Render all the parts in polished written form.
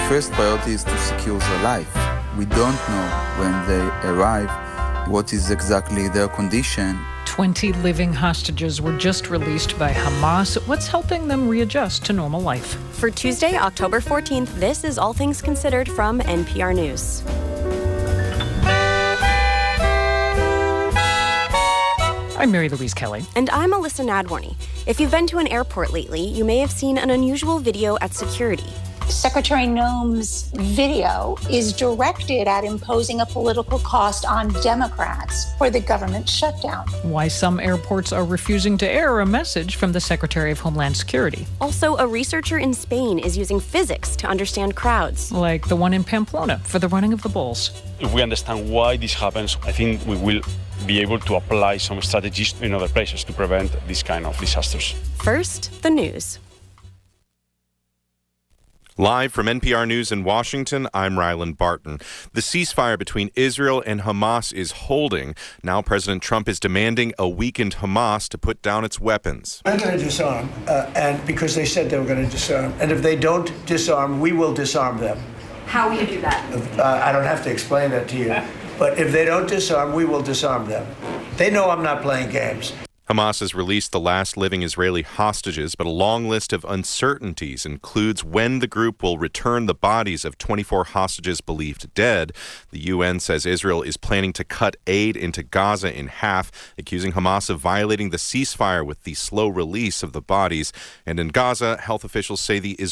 first priority is to secure their life. We don't know when they arrive what is exactly their condition. 20 living hostages were just released by Hamas. What's helping them readjust to normal life? For Tuesday, October 14th, this is All Things Considered from NPR News. I'm Mary Louise Kelly. And I'm Alyssa Nadworny. If you've been to an airport lately, you may have seen an unusual video at security. Secretary Noem's video is directed at imposing a political cost on Democrats for the government shutdown. Why some airports are refusing to air a message from the Secretary of Homeland Security. Also, a researcher in Spain is using physics to understand crowds. Like the one in Pamplona for the running of the Bulls. If we understand why this happens, I think we will be able to apply some strategies in other places to prevent this kind of disasters. First, the news. Live from NPR News in Washington, I'm Rylan Barton. The ceasefire between Israel and Hamas is holding. Now President Trump is demanding a weakened Hamas to put down its weapons. I'm going to disarm, and because they said they were going to disarm. And if they don't disarm, we will disarm them. How will you do that? I don't have to explain that to you. But if they don't disarm, we will disarm them. They know I'm not playing games. Hamas has released the last living Israeli hostages, but a long list of uncertainties includes when the group will return the bodies of 24 hostages believed dead. The UN says Israel is planning to cut aid into Gaza in half, accusing Hamas of violating the ceasefire with the slow release of the bodies. And in Gaza, health officials say the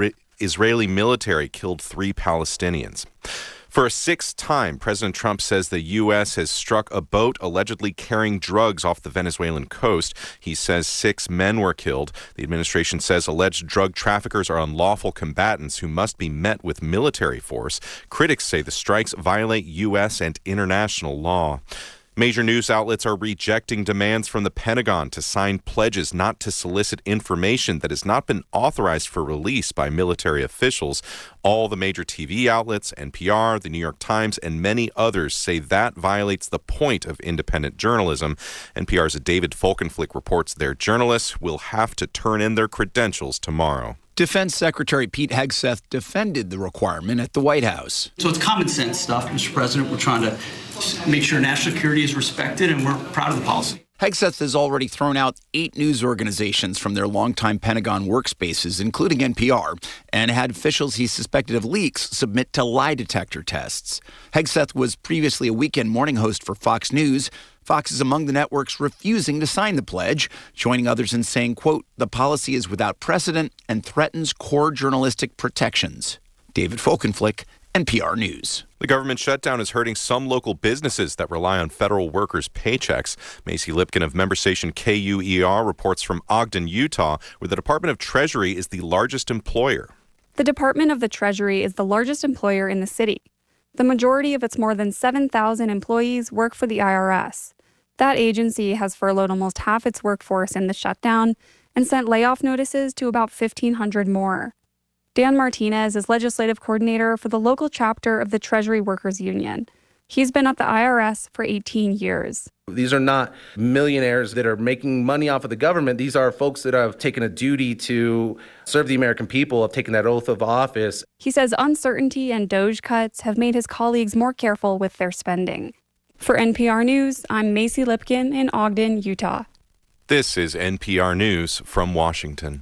Israeli military killed 3 Palestinians. For a 6th time, President Trump says the U.S. has struck a boat allegedly carrying drugs off the Venezuelan coast. He says 6 men were killed. The administration says alleged drug traffickers are unlawful combatants who must be met with military force. Critics say the strikes violate U.S. and international law. Major news outlets are rejecting demands from the Pentagon to sign pledges not to solicit information that has not been authorized for release by military officials. All the major TV outlets, NPR, the New York Times, and many others say that violates the point of independent journalism. NPR's David Folkenflik reports their journalists will have to turn in their credentials tomorrow. Defense Secretary Pete Hegseth defended the requirement at the White House. So it's common sense stuff, Mr. President. We're trying to make sure national security is respected, and we're proud of the policy. Hegseth has already thrown out 8 news organizations from their longtime Pentagon workspaces, including NPR, and had officials he suspected of leaks submit to lie detector tests. Hegseth was previously a weekend morning host for Fox News. Fox is among the networks refusing to sign the pledge, joining others in saying, quote, the policy is without precedent and threatens core journalistic protections. David Folkenflik, NPR News. The government shutdown is hurting some local businesses that rely on federal workers' paychecks. Macy Lipkin of member station KUER reports from Ogden, Utah, where the Department of Treasury is the largest employer. The Department of the Treasury is the largest employer in the city. The majority of its more than 7,000 employees work for the IRS. That agency has furloughed almost half its workforce in the shutdown and sent layoff notices to about 1,500 more. Dan Martinez is legislative coordinator for the local chapter of the Treasury Workers Union. He's been at the IRS for 18 years. These are not millionaires that are making money off of the government. These are folks that have taken a duty to serve the American people, have taken that oath of office. He says uncertainty and DOGE cuts have made his colleagues more careful with their spending. For NPR News, I'm Macy Lipkin in Ogden, Utah. This is NPR News from Washington.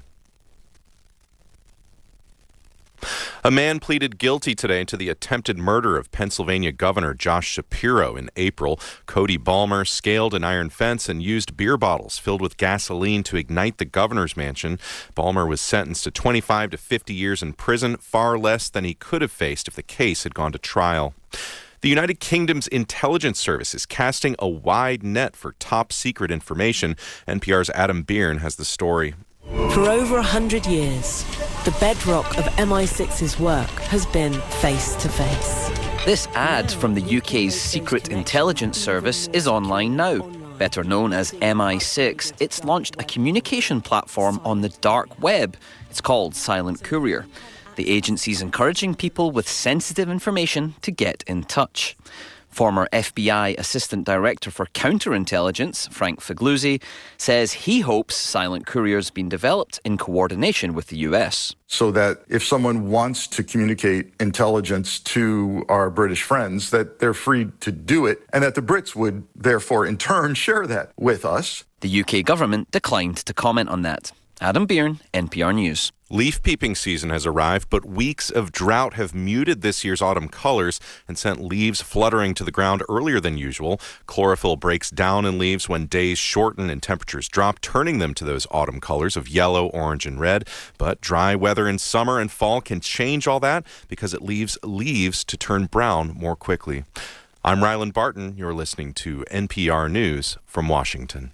A man pleaded guilty today to the attempted murder of Pennsylvania Governor Josh Shapiro in April. Cody Balmer scaled an iron fence and used beer bottles filled with gasoline to ignite the governor's mansion. Balmer was sentenced to 25 to 50 years in prison, far less than he could have faced if the case had gone to trial. The United Kingdom's intelligence service is casting a wide net for top-secret information. NPR's Adam Byrne has the story. For over 100 years, the bedrock of MI6's work has been face-to-face. This ad from the UK's Secret Intelligence Service is online now. Better known as MI6, it's launched a communication platform on the dark web. It's called Silent Courier. The agency's encouraging people with sensitive information to get in touch. Former FBI Assistant Director for Counterintelligence, Frank Figliuzzi, says he hopes silent couriers being developed in coordination with the US. So that if someone wants to communicate intelligence to our British friends, that they're free to do it, and that the Brits would therefore in turn share that with us. The UK government declined to comment on that. Adam Byrne, NPR News. Leaf peeping season has arrived, but weeks of drought have muted this year's autumn colors and sent leaves fluttering to the ground earlier than usual. Chlorophyll breaks down in leaves when days shorten and temperatures drop, turning them to those autumn colors of yellow, orange, and red. But dry weather in summer and fall can change all that because it leaves leaves to turn brown more quickly. I'm Ryland Barton. You're listening to NPR News from Washington.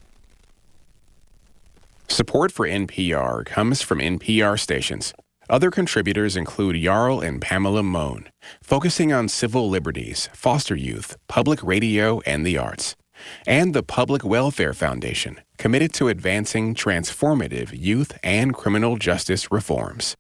Support for NPR comes from NPR stations. Other contributors include Jarl and Pamela Mohn, focusing on civil liberties, foster youth, public radio, and the arts. And the Public Welfare Foundation, committed to advancing transformative youth and criminal justice reforms.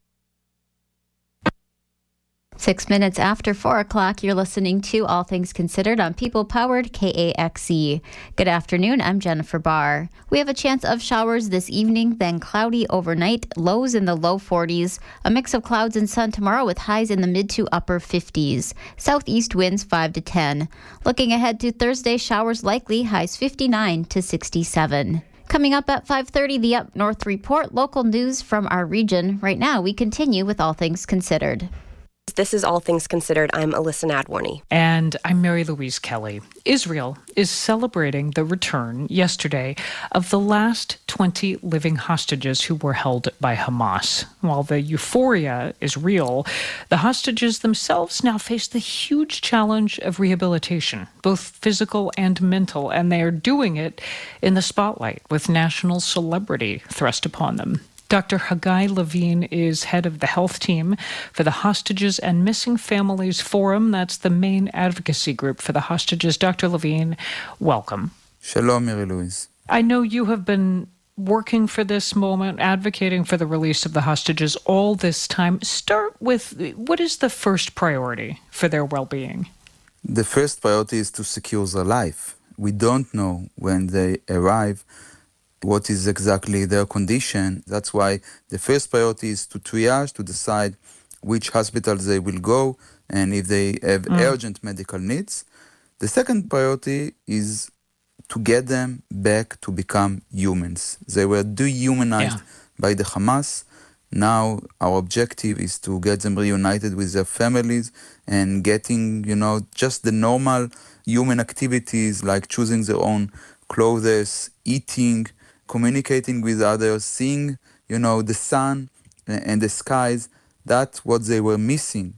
6 minutes after 4 o'clock, you're listening to All Things Considered on People-Powered KAXE. Good afternoon, I'm Jennifer Barr. We have a chance of showers this evening, then cloudy overnight, lows in the low 40s. A mix of clouds and sun tomorrow with highs in the mid to upper 50s. Southeast winds 5 to 10. Looking ahead to Thursday, showers likely, highs 59 to 67. Coming up at 5:30, the Up North Report, local news from our region. Right now, we continue with All Things Considered. This is All Things Considered. I'm Alyssa Nadworny. And I'm Mary Louise Kelly. Israel is celebrating the return yesterday of the last 20 living hostages who were held by Hamas. While the euphoria is real, the hostages themselves now face the huge challenge of rehabilitation, both physical and mental, and they are doing it in the spotlight with national celebrity thrust upon them. Dr. Haggai Levine is head of the health team for the Hostages and Missing Families Forum. That's the main advocacy group for the hostages. Dr. Levine, welcome. Shalom, Mary Louise. I know you have been working for this moment, advocating for the release of the hostages all this time. Start with, what is the first priority for their well-being? The first priority is to secure their life. We don't know when they arrive what is exactly their condition. That's why the first priority is to triage, to decide which hospitals they will go and if they have urgent medical needs. The second priority is to get them back to become humans. They were dehumanized by the Hamas. Now our objective is to get them reunited with their families and getting, just the normal human activities like choosing their own clothes, eating, communicating with others, seeing, the sun and the skies. That's what they were missing.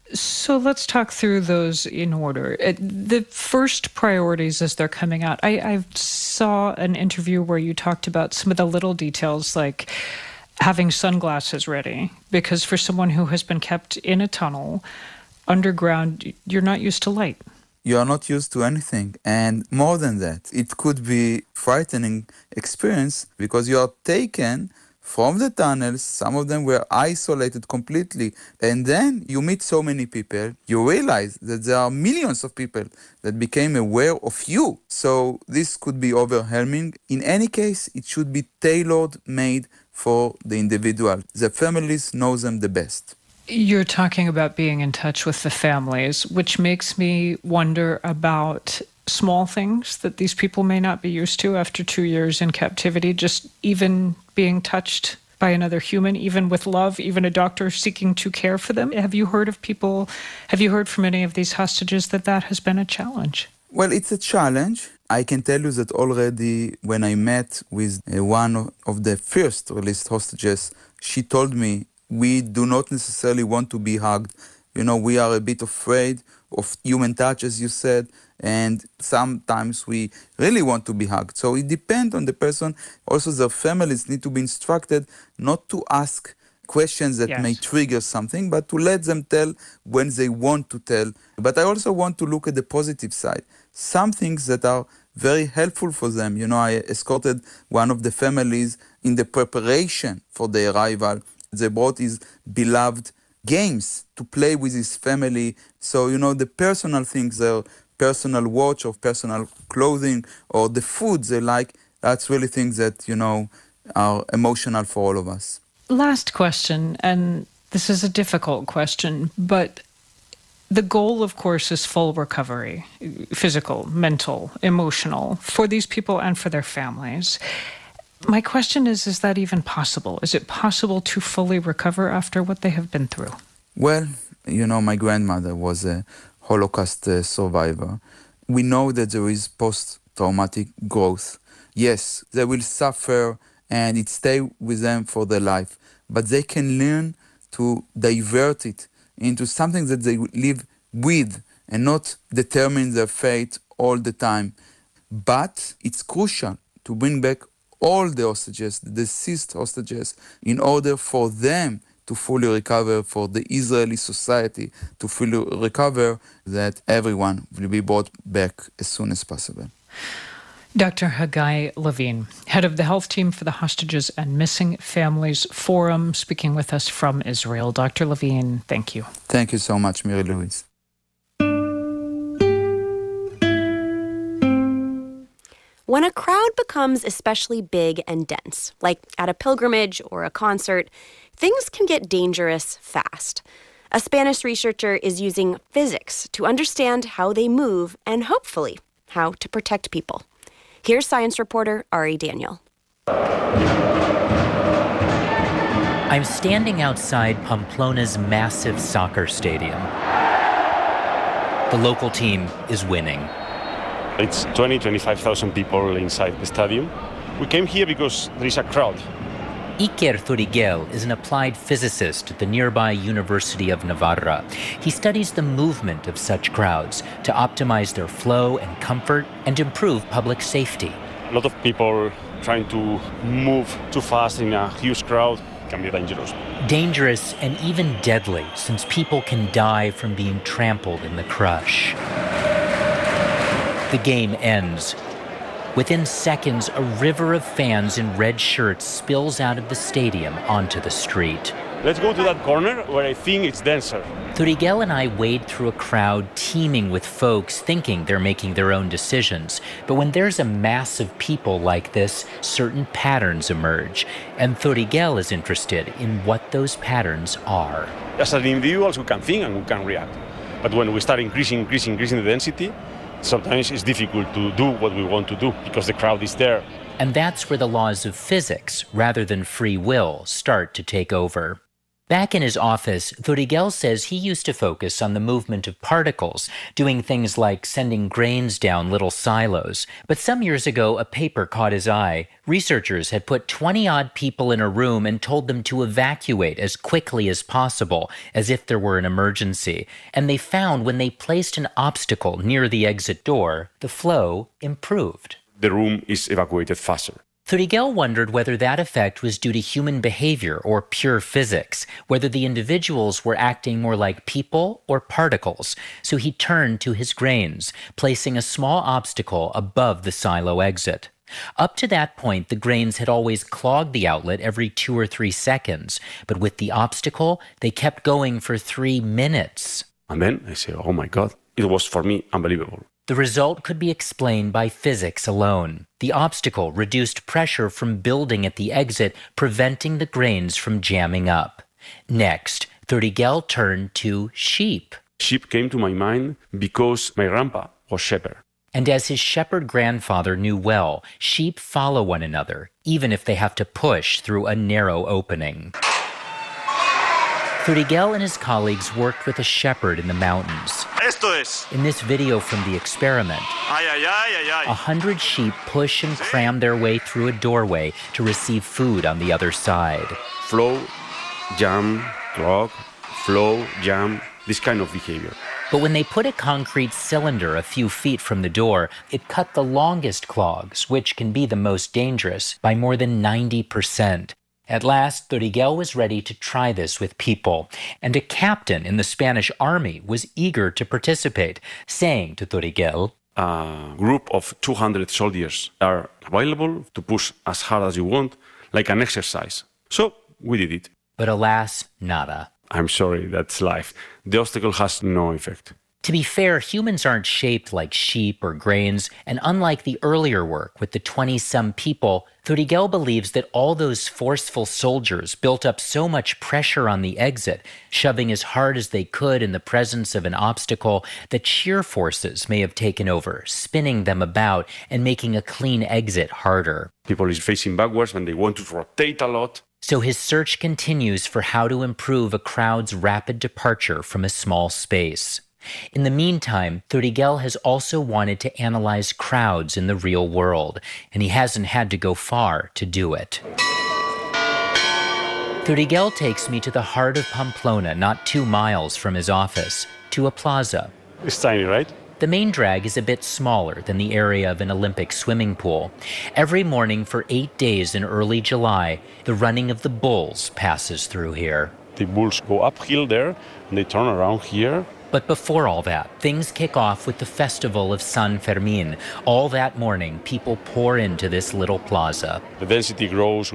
So let's talk through those in order. The first priorities as they're coming out. I saw an interview where you talked about some of the little details like having sunglasses ready, because for someone who has been kept in a tunnel underground, you're not used to light. You are not used to anything. And more than that, it could be frightening experience because you are taken from the tunnels. Some of them were isolated completely. And then you meet so many people. You realize that there are millions of people that became aware of you. So this could be overwhelming. In any case, it should be tailor-made for the individual. The families know them the best. You're talking about being in touch with the families, which makes me wonder about small things that these people may not be used to after 2 years in captivity, just even being touched by another human, even with love, even a doctor seeking to care for them. Have you heard from any of these hostages that has been a challenge? Well, it's a challenge. I can tell you that already when I met with one of the first released hostages, she told me, we do not necessarily want to be hugged. We are a bit afraid of human touch, as you said, and sometimes we really want to be hugged. So it depends on the person. Also, their families need to be instructed not to ask questions that may trigger something, but to let them tell when they want to tell. But I also want to look at the positive side. Some things that are very helpful for them. I escorted one of the families in the preparation for the arrival. They brought his beloved games to play with his family. So, the personal things are personal watch or personal clothing or the food they like. That's really things that, are emotional for all of us. Last question, and this is a difficult question, but the goal, of course, is full recovery, physical, mental, emotional, for these people and for their families. My question is that even possible? Is it possible to fully recover after what they have been through? Well, my grandmother was a Holocaust survivor. We know that there is post-traumatic growth. Yes, they will suffer and it stay with them for their life, but they can learn to divert it into something that they live with and not determine their fate all the time. But it's crucial to bring back all the hostages, the deceased hostages, in order for them to fully recover, for the Israeli society to fully recover, that everyone will be brought back as soon as possible. Dr. Haggai Levine, head of the health team for the Hostages and Missing Families Forum, speaking with us from Israel. Dr. Levine, thank you. Thank you so much, Mary Louise. When a crowd becomes especially big and dense, like at a pilgrimage or a concert, things can get dangerous fast. A Spanish researcher is using physics to understand how they move and hopefully how to protect people. Here's science reporter Ari Daniel. I'm standing outside Pamplona's massive soccer stadium. The local team is winning. It's 25,000 people inside the stadium. We came here because there is a crowd. Iker Thurigel is an applied physicist at the nearby University of Navarra. He studies the movement of such crowds to optimize their flow and comfort and improve public safety. A lot of people trying to move too fast in a huge crowd can be dangerous. Dangerous and even deadly, since people can die from being trampled in the crush. The game ends. Within seconds, a river of fans in red shirts spills out of the stadium onto the street. Let's go to that corner where I think it's denser. Thurigel and I wade through a crowd teeming with folks thinking they're making their own decisions. But when there's a mass of people like this, certain patterns emerge. And Thurigel is interested in what those patterns are. As an individuals, we can think and we can react. But when we start increasing the density, sometimes it's difficult to do what we want to do because the crowd is there. And that's where the laws of physics, rather than free will, start to take over. Back in his office, Thurigel says he used to focus on the movement of particles, doing things like sending grains down little silos. But some years ago, a paper caught his eye. Researchers had put 20-odd people in a room and told them to evacuate as quickly as possible, as if there were an emergency. And they found when they placed an obstacle near the exit door, the flow improved. The room is evacuated faster. Thurigel wondered whether that effect was due to human behavior or pure physics, whether the individuals were acting more like people or particles. So he turned to his grains, placing a small obstacle above the silo exit. Up to that point, the grains had always clogged the outlet every 2 or 3 seconds, but with the obstacle, they kept going for 3 minutes. And then I said, oh my God, it was for me unbelievable. The result could be explained by physics alone. The obstacle reduced pressure from building at the exit, preventing the grains from jamming up. Next, Thurigel turned to sheep. Sheep came to my mind because my grandpa was shepherd. And as his shepherd grandfather knew well, sheep follow one another, even if they have to push through a narrow opening. Thurigel and his colleagues worked with a shepherd in the mountains. In this video from the experiment, 100 sheep push and cram their way through a doorway to receive food on the other side. Flow, jam, clog, flow, jam, this kind of behavior. But when they put a concrete cylinder a few feet from the door, it cut the longest clogs, which can be the most dangerous, by more than 90%. At last, Thurigel was ready to try this with people, and a captain in the Spanish army was eager to participate, saying to Thurigel, a group of 200 soldiers are available to push as hard as you want, like an exercise. So we did it. But alas, nada. I'm sorry, that's life. The obstacle has no effect. To be fair, humans aren't shaped like sheep or grains, and unlike the earlier work with the 20-some people, Thurigel believes that all those forceful soldiers built up so much pressure on the exit, shoving as hard as they could in the presence of an obstacle, that shear forces may have taken over, spinning them about and making a clean exit harder. People is facing backwards when they want to rotate a lot. So his search continues for how to improve a crowd's rapid departure from a small space. In the meantime, Thurigel has also wanted to analyze crowds in the real world, and he hasn't had to go far to do it. Thurigel takes me to the heart of Pamplona, not 2 miles from his office, to a plaza. It's tiny, right? The main drag is a bit smaller than the area of an Olympic swimming pool. Every morning for 8 days in early July, the running of the bulls passes through here. The bulls go uphill there, and they turn around here. But before all that, things kick off with the festival of San Fermin. All that morning, people pour into this little plaza. The density grows.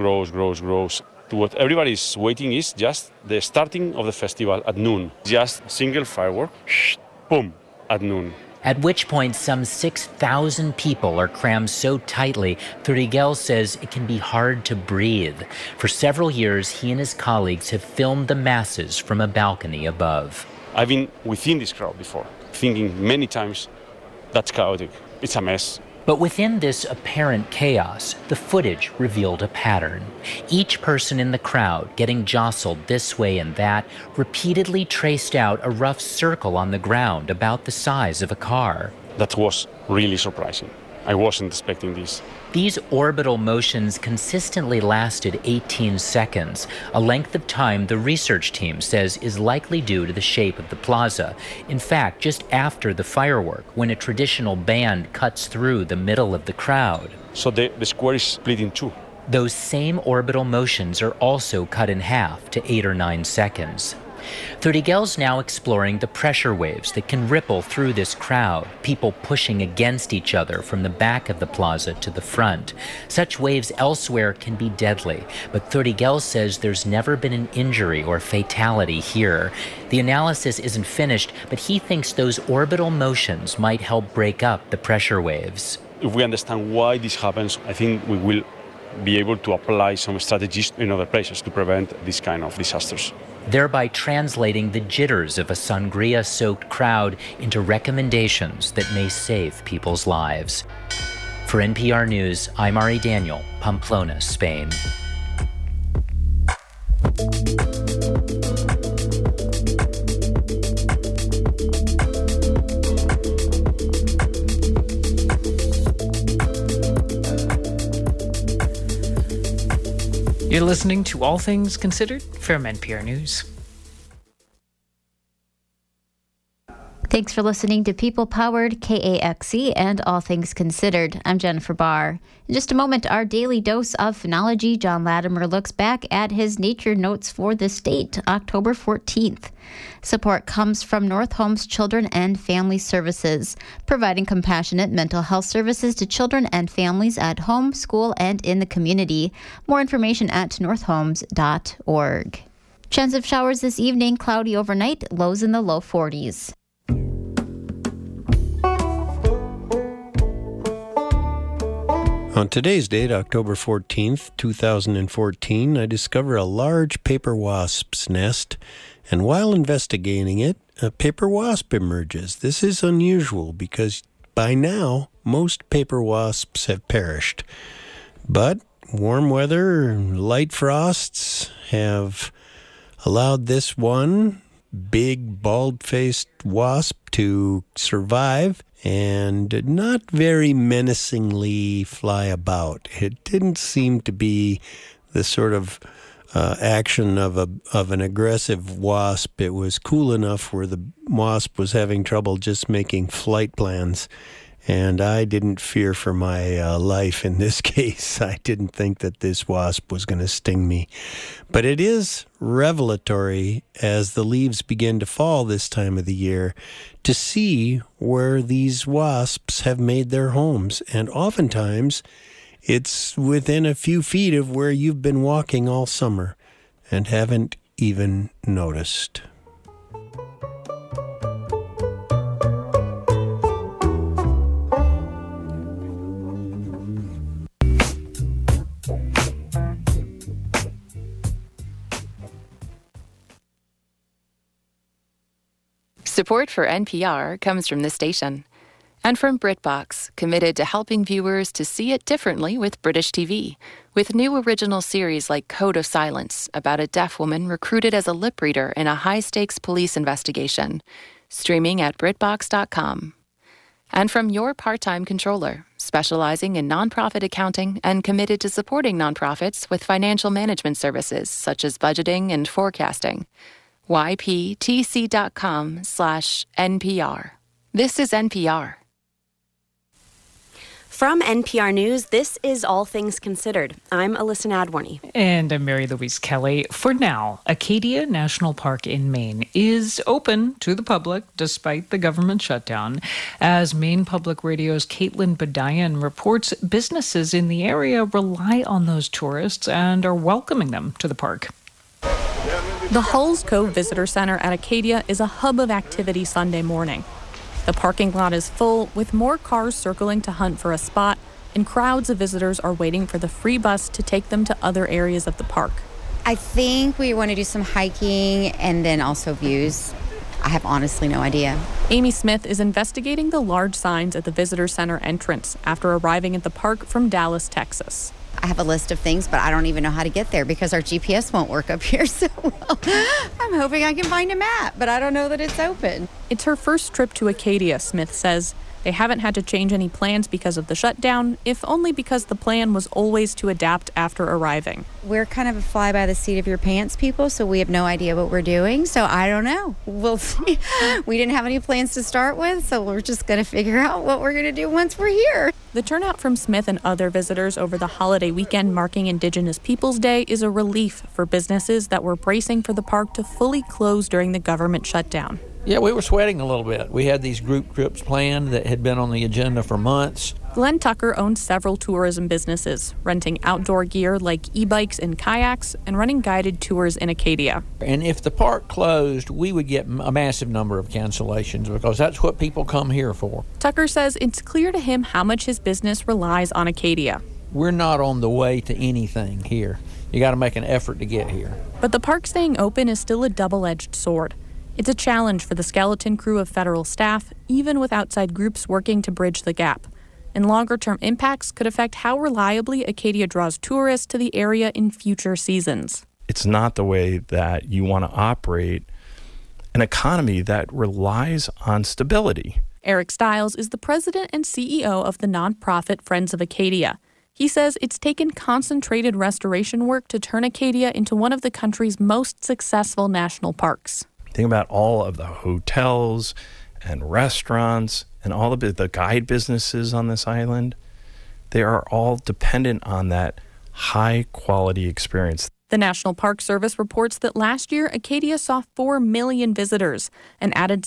What everybody is waiting is just the starting of the festival at noon. Just single firework, boom, at noon. At which point, some 6,000 people are crammed so tightly, Thurigel says it can be hard to breathe. For several years, he and his colleagues have filmed the masses from a balcony above. I've been within this crowd before, thinking many times, that's chaotic, it's a mess. But within this apparent chaos, the footage revealed a pattern. Each person in the crowd, getting jostled this way and that, repeatedly traced out a rough circle on the ground about the size of a car. That was really surprising. I wasn't expecting this. These orbital motions consistently lasted 18 seconds, a length of time the research team says is likely due to the shape of the plaza. In fact, just after the firework, when a traditional band cuts through the middle of the crowd. So the square is split in two. Those same orbital motions are also cut in half to 8 or 9 seconds. Thurigel's now exploring the pressure waves that can ripple through this crowd, people pushing against each other from the back of the plaza to the front. Such waves elsewhere can be deadly, but Thurigel says there's never been an injury or fatality here. The analysis isn't finished, but he thinks those orbital motions might help break up the pressure waves. If we understand why this happens, I think we will be able to apply some strategies in other places to prevent this kind of disasters, thereby translating the jitters of a sangria-soaked crowd into recommendations that may save people's lives. For NPR News, I'm Ari Daniel, Pamplona, Spain. You're listening to All Things Considered from NPR News. Thanks for listening to People-Powered KAXE and All Things Considered. I'm Jennifer Barr. In just a moment, our daily dose of phenology. John Latimer looks back at his nature notes for this date, October 14th. Support comes from North Home's Children and Family Services, providing compassionate mental health services to children and families at home, school, and in the community. More information at northhomes.org. Chance of showers this evening, cloudy overnight, lows in the low 40s. On today's date, October 14th, 2014, I discover a large paper wasp's nest, and while investigating it, a paper wasp emerges. This is unusual because by now, most paper wasps have perished. But warm weather, light frosts have allowed this one big, bald-faced wasp to survive and not very menacingly fly about. It didn't seem to be the sort of action of an aggressive wasp. It was cool enough where the wasp was having trouble just making flight plans, and I didn't fear for my life in this case. I didn't think that this wasp was going to sting me. But it is revelatory as the leaves begin to fall this time of the year to see where these wasps have made their homes. And oftentimes, it's within a few feet of where you've been walking all summer and haven't even noticed. Support for NPR comes from this station and from BritBox, committed to helping viewers to see it differently with British TV, with new original series like Code of Silence about a deaf woman recruited as a lip reader in a high-stakes police investigation, streaming at BritBox.com. And from Your Part-Time Controller, specializing in nonprofit accounting and committed to supporting nonprofits with financial management services such as budgeting and forecasting. yptc.com/NPR. This is NPR. From NPR News, this is All Things Considered. I'm Alyssa Nadworny. And I'm Mary Louise Kelly. For now, Acadia National Park in Maine is open to the public despite the government shutdown. As Maine Public Radio's Caitlin Badayan reports, businesses in the area rely on those tourists and are welcoming them to the park. The Hulls Cove Visitor Center at Acadia is a hub of activity Sunday morning. The parking lot is full, with more cars circling to hunt for a spot, and crowds of visitors are waiting for the free bus to take them to other areas of the park. I think we want to do some hiking and then also views. I have honestly no idea. Amy Smith is investigating the large signs at the visitor center entrance after arriving at the park from Dallas, Texas. I have a list of things, but I don't even know how to get there because our GPS won't work up here so well. I'm hoping I can find a map, but I don't know that it's open. It's her first trip to Acadia, Smith says. They haven't had to change any plans because of the shutdown, if only because the plan was always to adapt after arriving. We're kind of a fly by the seat of your pants people, so we have no idea what we're doing, so I don't know. We'll see. We didn't have any plans to start with, so we're just going to figure out what we're going to do once we're here. The turnout from Smith and other visitors over the holiday weekend marking Indigenous Peoples Day is a relief for businesses that were bracing for the park to fully close during the government shutdown. Yeah, we were sweating a little bit. We had these group trips planned that had been on the agenda for months. Glenn Tucker owns several tourism businesses, renting outdoor gear like e-bikes and kayaks and running guided tours in Acadia. And if the park closed, we would get a massive number of cancellations because that's what people come here for. Tucker says it's clear to him how much his business relies on Acadia. We're not on the way to anything here. You got to make an effort to get here. But the park staying open is still a double-edged sword. It's a challenge for the skeleton crew of federal staff, even with outside groups working to bridge the gap. And longer-term impacts could affect how reliably Acadia draws tourists to the area in future seasons. It's not the way that you want to operate an economy that relies on stability. Eric Stiles is the president and CEO of the nonprofit Friends of Acadia. He says it's taken concentrated restoration work to turn Acadia into one of the country's most successful national parks. Think about all of the hotels and restaurants and all of the guide businesses on this island. They are all dependent on that high-quality experience. The National Park Service reports that last year, Acadia saw 4 million visitors and added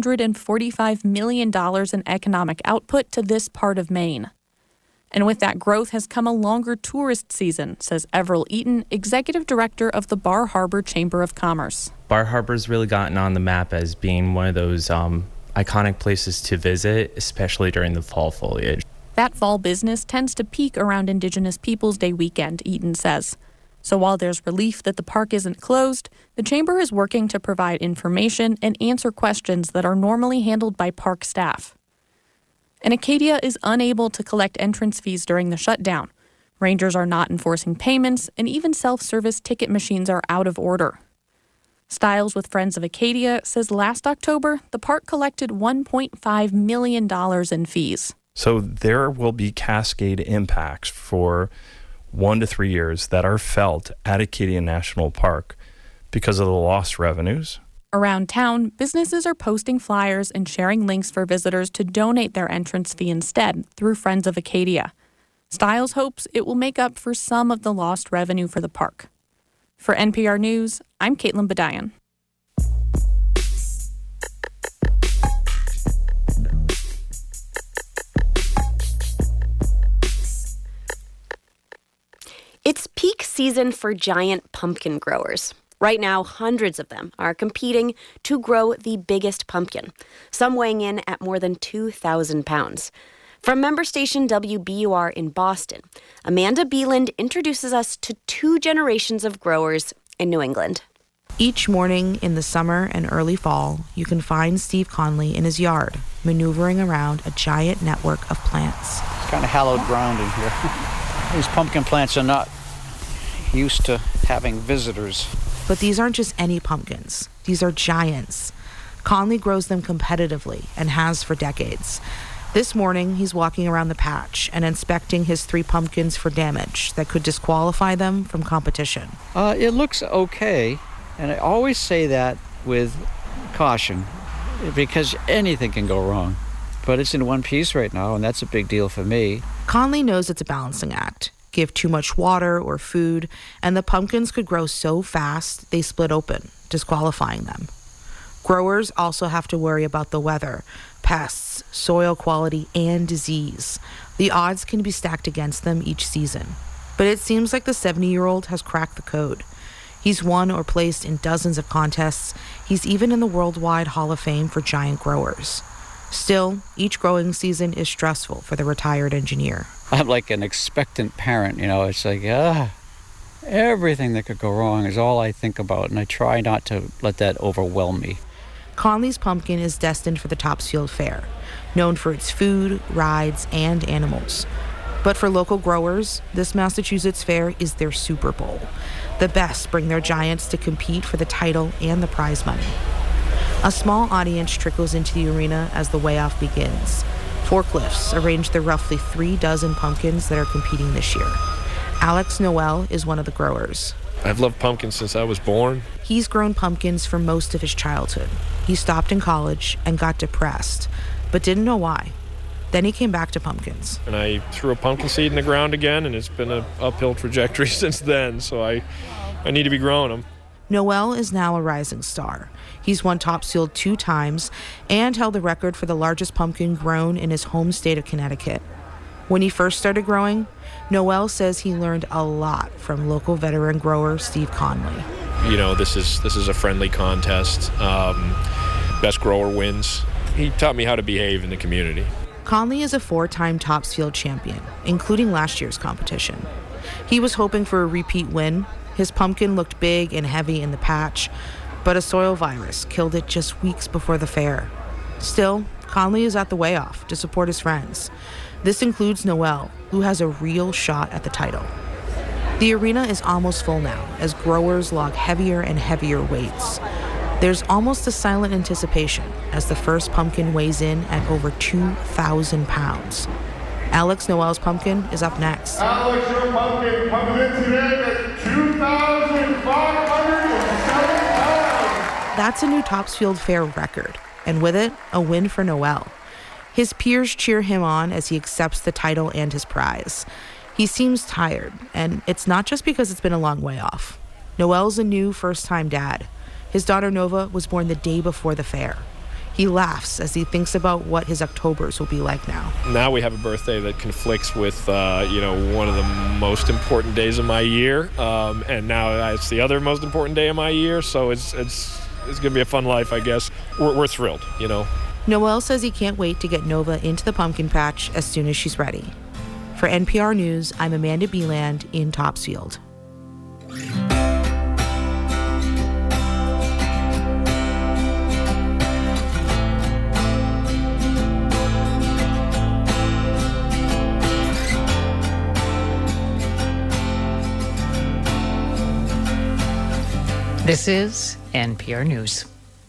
$745 million in economic output to this part of Maine. And with that growth has come a longer tourist season, says Everell Eaton, executive director of the Bar Harbor Chamber of Commerce. Bar Harbor's really gotten on the map as being one of those iconic places to visit, especially during the fall foliage. That fall business tends to peak around Indigenous Peoples Day weekend, Eaton says. So while there's relief that the park isn't closed, the Chamber is working to provide information and answer questions that are normally handled by park staff. And Acadia is unable to collect entrance fees during the shutdown. Rangers are not enforcing payments, and even self-service ticket machines are out of order. Stiles with Friends of Acadia says last October, the park collected $1.5 million in fees. So there will be cascade impacts for 1 to 3 years that are felt at Acadia National Park because of the lost revenues. Around town, businesses are posting flyers and sharing links for visitors to donate their entrance fee instead through Friends of Acadia. Stiles hopes it will make up for some of the lost revenue for the park. For NPR News, I'm Caitlin Badayan. It's peak season for giant pumpkin growers. Right now, hundreds of them are competing to grow the biggest pumpkin, some weighing in at more than 2,000 pounds. From member station WBUR in Boston, Amanda Beeland introduces us to 2 generations of growers in New England. Each morning in the summer and early fall, you can find Steve Conley in his yard, maneuvering around a giant network of plants. It's kind of hallowed ground in here. These pumpkin plants are not used to having visitors. But these aren't just any pumpkins. These are giants. Conley grows them competitively and has for decades. This morning, he's walking around the patch and inspecting his 3 pumpkins for damage that could disqualify them from competition. It looks okay, and I always say that with caution because anything can go wrong. But it's in one piece right now, and that's a big deal for me. Conley knows it's a balancing act. Give too much water or food, and the pumpkins could grow so fast they split open, disqualifying them. Growers also have to worry about the weather, pests, soil quality, and disease. The odds can be stacked against them each season. But it seems like the 70-year-old has cracked the code. He's won or placed in dozens of contests. He's even in the Worldwide Hall of Fame for giant growers. Still, each growing season is stressful for the retired engineer. I'm like an expectant parent, It's like, everything that could go wrong is all I think about, and I try not to let that overwhelm me. Conley's pumpkin is destined for the Topsfield Fair, known for its food, rides, and animals. But for local growers, this Massachusetts fair is their Super Bowl. The best bring their giants to compete for the title and the prize money. A small audience trickles into the arena as the weigh-off begins. Forklifts arrange the roughly 3 dozen pumpkins that are competing this year. Alex Noel is one of the growers. I've loved pumpkins since I was born. He's grown pumpkins for most of his childhood. He stopped in college and got depressed, but didn't know why. Then he came back to pumpkins. And I threw a pumpkin seed in the ground again, and it's been an uphill trajectory since then, so I need to be growing them. Noel is now a rising star. He's won Topsfield 2 times and held the record for the largest pumpkin grown in his home state of Connecticut. When he first started growing, Noel says he learned a lot from local veteran grower Steve Conley. This is a friendly contest. Best grower wins. He taught me how to behave in the community. Conley is a 4-time Topsfield champion, including last year's competition. He was hoping for a repeat win. His pumpkin looked big and heavy in the patch, but a soil virus killed it just weeks before the fair. Still, Conley is at the weigh-off to support his friends. This includes Noel, who has a real shot at the title. The arena is almost full now as growers log heavier and heavier weights. There's almost a silent anticipation as the first pumpkin weighs in at over 2,000 pounds. Alex Noel's pumpkin is up next. Alex, your pumpkin comes in today at 2,507 pounds. That's a new Topsfield Fair record, and with it, a win for Noel. His peers cheer him on as he accepts the title and his prize. He seems tired, and it's not just because it's been a long way off. Noel's a new first-time dad. His daughter Nova was born the day before the fair. He laughs as he thinks about what his Octobers will be like now. Now we have a birthday that conflicts with, one of the most important days of my year, and now it's the other most important day of my year. So it's going to be a fun life, I guess. We're thrilled, Noel says he can't wait to get Nova into the pumpkin patch as soon as she's ready. For NPR News, I'm Amanda Beeland in Topsfield. This is NPR News.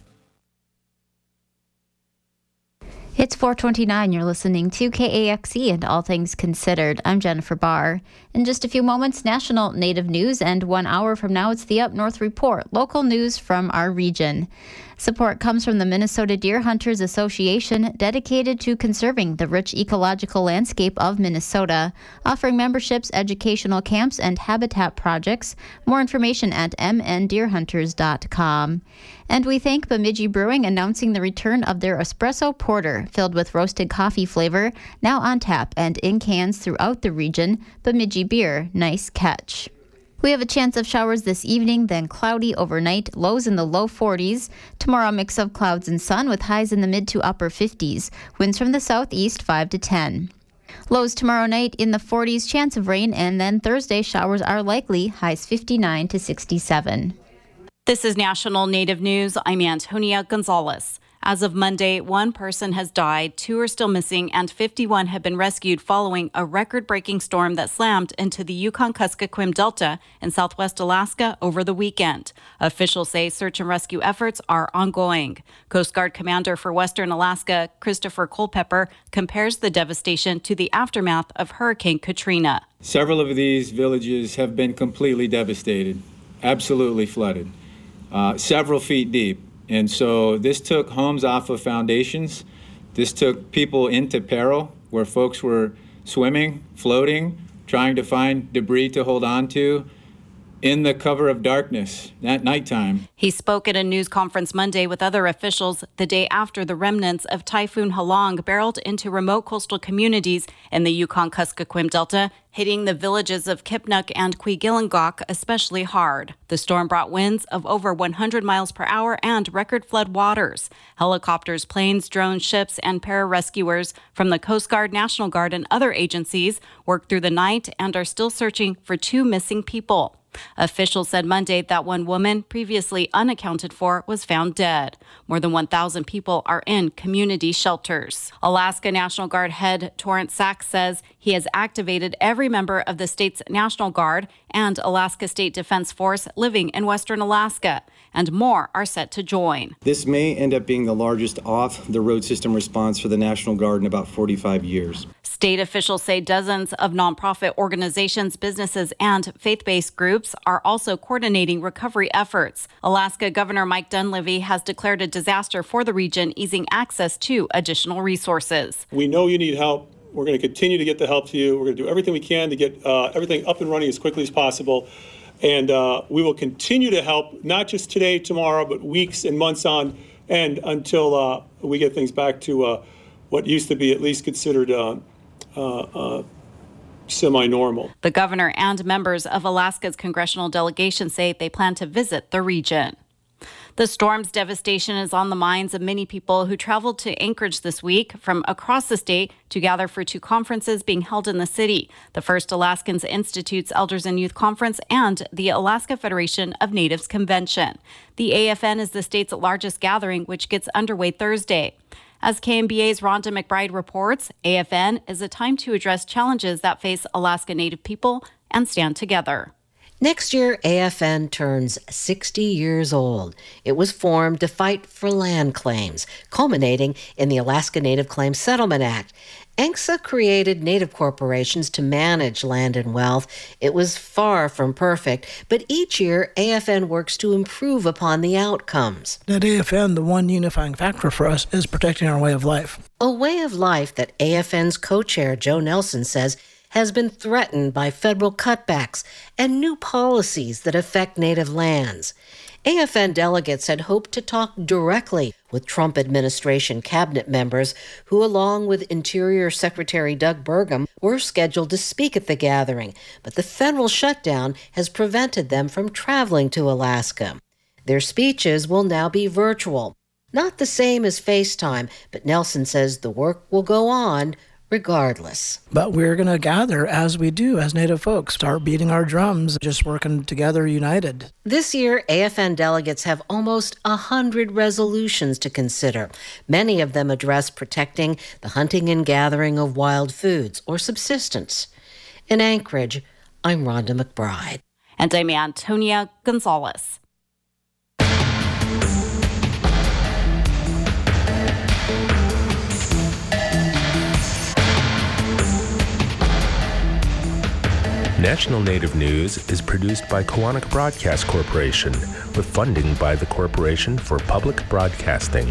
It's 4:29. You're listening to KAXE and All Things Considered. I'm Jennifer Barr. In just a few moments, national native news, and 1 hour from now, it's the Up North Report, local news from our region. Support comes from the Minnesota Deer Hunters Association, dedicated to conserving the rich ecological landscape of Minnesota, offering memberships, educational camps, and habitat projects. More information at mndeerhunters.com. And we thank Bemidji Brewing, announcing the return of their espresso porter, filled with roasted coffee flavor, now on tap and in cans throughout the region. Bemidji Beer, nice catch. We have a chance of showers this evening, then cloudy overnight, lows in the low 40s. Tomorrow, a mix of clouds and sun with highs in the mid to upper 50s. Winds from the southeast 5 to 10. Lows tomorrow night in the 40s, chance of rain, and then Thursday showers are likely, highs 59 to 67. This is National Native News. I'm Antonia Gonzalez. As of Monday, 1 person has died, 2 are still missing, and 51 have been rescued following a record-breaking storm that slammed into the Yukon-Kuskokwim Delta in southwest Alaska over the weekend. Officials say search and rescue efforts are ongoing. Coast Guard Commander for Western Alaska, Christopher Culpepper, compares the devastation to the aftermath of Hurricane Katrina. Several of these villages have been completely devastated, absolutely flooded, several feet deep. And so this took homes off of foundations. This took people into peril where folks were swimming, floating, trying to find debris to hold on to in the cover of darkness at nighttime. He spoke at a news conference Monday with other officials the day after the remnants of Typhoon Halong barreled into remote coastal communities in the Yukon-Kuskokwim Delta, hitting the villages of Kipnuk and Quigilangok especially hard. The storm brought winds of over 100 miles per hour and record flood waters. Helicopters, planes, drones, ships, and pararescuers from the Coast Guard, National Guard, and other agencies worked through the night and are still searching for 2 missing people. Officials said Monday that 1 woman, previously unaccounted for, was found dead. More than 1,000 people are in community shelters. Alaska National Guard head Torrance Sachs says he has activated every member of the state's National Guard and Alaska State Defense Force living in Western Alaska, and more are set to join. This may end up being the largest off-the-road system response for the National Guard in about 45 years. State officials say dozens of nonprofit organizations, businesses, and faith-based groups are also coordinating recovery efforts. Alaska Governor Mike Dunleavy has declared a disaster for the region, easing access to additional resources. We know you need help. We're going to continue to get the help to you. We're going to do everything we can to get everything up and running as quickly as possible. And we will continue to help, not just today, tomorrow, but weeks and months on end until we get things back to what used to be at least considered semi-normal. The governor and members of Alaska's congressional delegation say they plan to visit the region. The storm's devastation is on the minds of many people who traveled to Anchorage this week from across the state to gather for 2 conferences being held in the city, the First Alaskans Institute's Elders and Youth Conference and the Alaska Federation of Natives Convention. The AFN is the state's largest gathering, which gets underway Thursday. As KMBA's Rhonda McBride reports, AFN is a time to address challenges that face Alaska Native people and stand together. Next year, AFN turns 60 years old. It was formed to fight for land claims, culminating in the Alaska Native Claims Settlement Act. ANCSA created Native corporations to manage land and wealth. It was far from perfect, but each year, AFN works to improve upon the outcomes. At AFN, the one unifying factor for us is protecting our way of life. A way of life that AFN's co-chair, Joe Nelson, says has been threatened by federal cutbacks and new policies that affect Native lands. AFN delegates had hoped to talk directly with Trump administration cabinet members who, along with Interior Secretary Doug Burgum, were scheduled to speak at the gathering, but the federal shutdown has prevented them from traveling to Alaska. Their speeches will now be virtual. Not the same as FaceTime, but Nelson says the work will go on regardless. But we're going to gather as we do as Native folks, start beating our drums, just working together united. This year, AFN delegates have almost 100 resolutions to consider. Many of them address protecting the hunting and gathering of wild foods or subsistence. In Anchorage, I'm Rhonda McBride. And I'm Antonia Gonzalez. National Native News is produced by Kawanak Broadcast Corporation with funding by the Corporation for Public Broadcasting.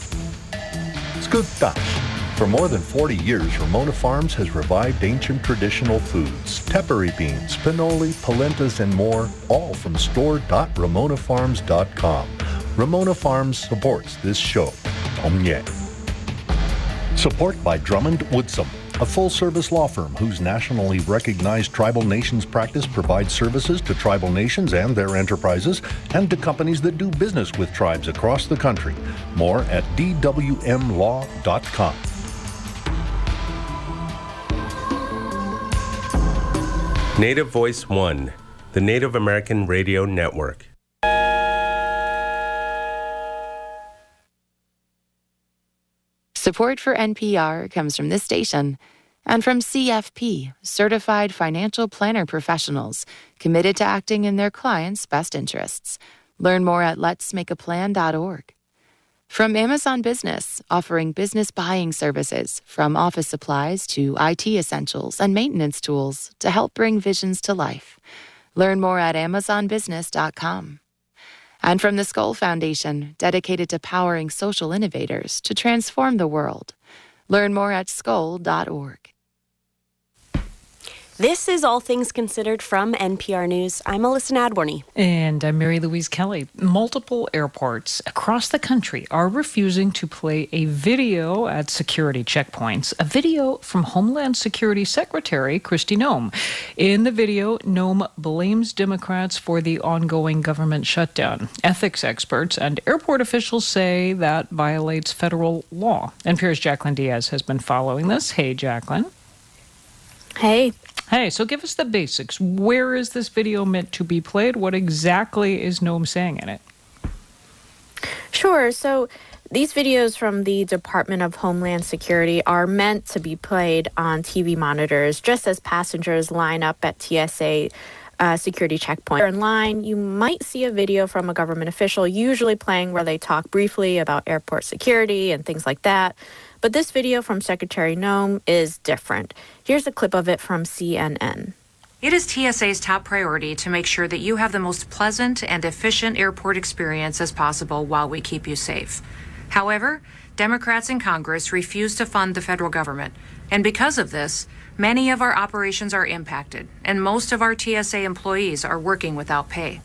Skugtash. For more than 40 years, Ramona Farms has revived ancient traditional foods, tepary beans, pinoli, polentas, and more, all from store.ramonafarms.com. Ramona Farms supports this show. Omye. Support by Drummond Woodsum, a full-service law firm whose nationally recognized tribal nations practice provides services to tribal nations and their enterprises and to companies that do business with tribes across the country. More at dwmlaw.com. Native Voice One, the Native American Radio Network. Support for NPR comes from this station and from CFP, Certified Financial Planner Professionals, committed to acting in their clients' best interests. Learn more at letsmakeaplan.org. From Amazon Business, offering business buying services from office supplies to IT essentials and maintenance tools to help bring visions to life. Learn more at amazonbusiness.com. And from the Skoll Foundation, dedicated to powering social innovators to transform the world. Learn more at skoll.org. This is All Things Considered from NPR News. I'm Alyssa Nadworny. And I'm Mary Louise Kelly. Multiple airports across the country are refusing to play a video at security checkpoints, a video from Homeland Security Secretary Kristi Noem. In the video, Noem blames Democrats for the ongoing government shutdown. Ethics experts and airport officials say that violates federal law. NPR's Jacqueline Diaz has been following this. Hey, Jacqueline. Hey. Hey, so give us the basics. Where is this video meant to be played? What exactly is Noem saying in it? Sure. So these videos from the Department of Homeland Security are meant to be played on TV monitors just as passengers line up at TSA security checkpoint. In line, you might see a video from a government official, usually playing where they talk briefly about airport security and things like that. But this video from Secretary Noem is different. Here's a clip of it from CNN. It is TSA's top priority to make sure that you have the most pleasant and efficient airport experience as possible while we keep you safe. However, Democrats in Congress refuse to fund the federal government. And because of this, many of our operations are impacted, and most of our TSA employees are working without pay.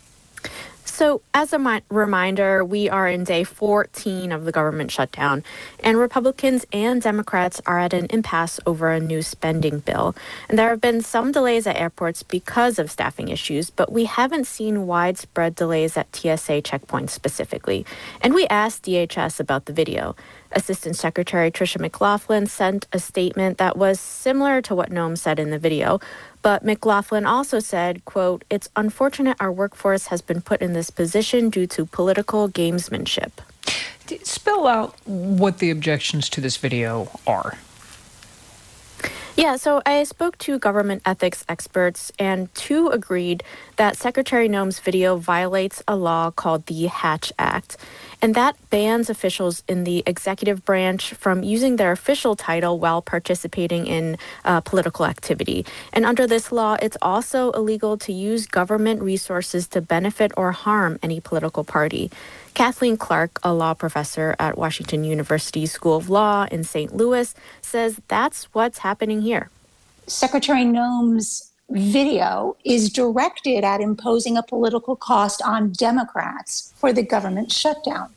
So as a reminder, we are in day 14 of the government shutdown, and Republicans and Democrats are at an impasse over a new spending bill. And there have been some delays at airports because of staffing issues, but we haven't seen widespread delays at TSA checkpoints specifically. And we asked DHS about the video. Assistant Secretary Tricia McLaughlin sent a statement that was similar to what Noem said in the video. But McLaughlin also said, quote, "It's unfortunate our workforce has been put in this position due to political gamesmanship." Spell out what the objections to this video are. Yeah, so I spoke to government ethics experts, and two agreed that Secretary Noem's video violates a law called the Hatch Act. And that bans officials in the executive branch from using their official title while participating in political activity. And under this law, it's also illegal to use government resources to benefit or harm any political party. Kathleen Clark, a law professor at Washington University School of Law in St. Louis, says that's what's happening here. Secretary Noem's video is directed at imposing a political cost on Democrats for the government shutdown.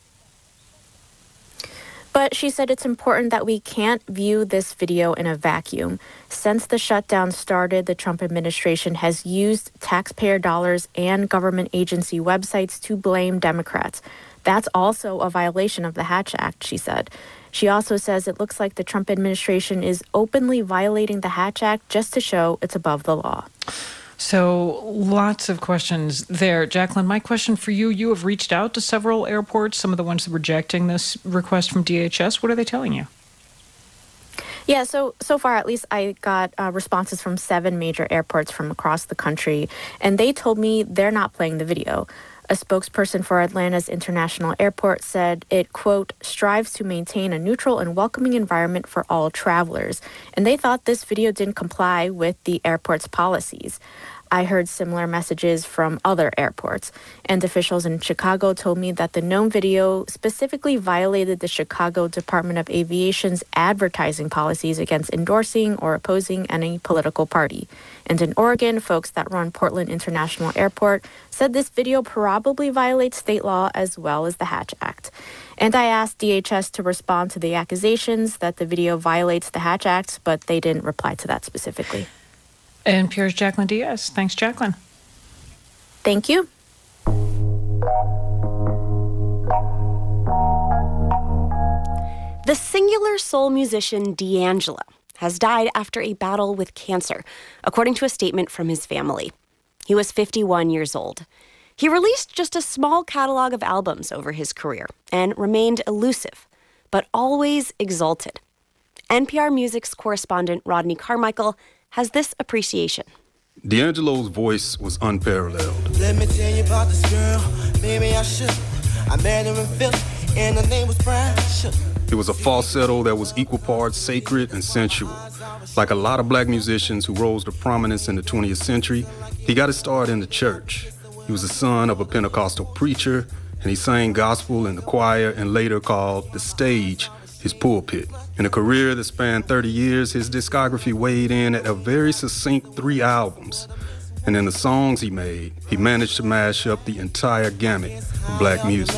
But she said it's important that we can't view this video in a vacuum. Since the shutdown started, the Trump administration has used taxpayer dollars and government agency websites to blame Democrats. That's also a violation of the Hatch Act, she said. She also says it looks like the Trump administration is openly violating the Hatch Act just to show it's above the law. So lots of questions there. Jacqueline, my question for you, you have reached out to several airports, some of the ones rejecting this request from DHS. What are they telling you? Yeah, so far, at least I got responses from 7 major airports from across the country, and they told me they're not playing the video. A spokesperson for Atlanta's International Airport said it, quote, strives to maintain a neutral and welcoming environment for all travelers. And they thought this video didn't comply with the airport's policies. I heard similar messages from other airports. And officials in Chicago told me that the Noem video specifically violated the Chicago Department of Aviation's advertising policies against endorsing or opposing any political party. And in Oregon, folks that run Portland International Airport said this video probably violates state law as well as the Hatch Act. And I asked DHS to respond to the accusations that the video violates the Hatch Act, but they didn't reply to that specifically. NPR's Jacqueline Diaz. Thanks, Jacqueline. Thank you. The singular soul musician D'Angelo has died after a battle with cancer, according to a statement from his family. He was 51 years old. He released just a small catalog of albums over his career and remained elusive, but always exalted. NPR Music's correspondent Rodney Carmichael has this appreciation. D'Angelo's voice was unparalleled. Let me tell you about this girl, maybe I should. I met her in Philly, and her name was Brown Sugar. It was a falsetto that was equal parts sacred and sensual. Like a lot of black musicians who rose to prominence in the 20th century, he got his start in the church. He was the son of a Pentecostal preacher, and he sang gospel in the choir and later called the stage his pulpit. In a career that spanned 30 years, his discography weighed in at a very succinct 3 albums. And in the songs he made, he managed to mash up the entire gamut of black music.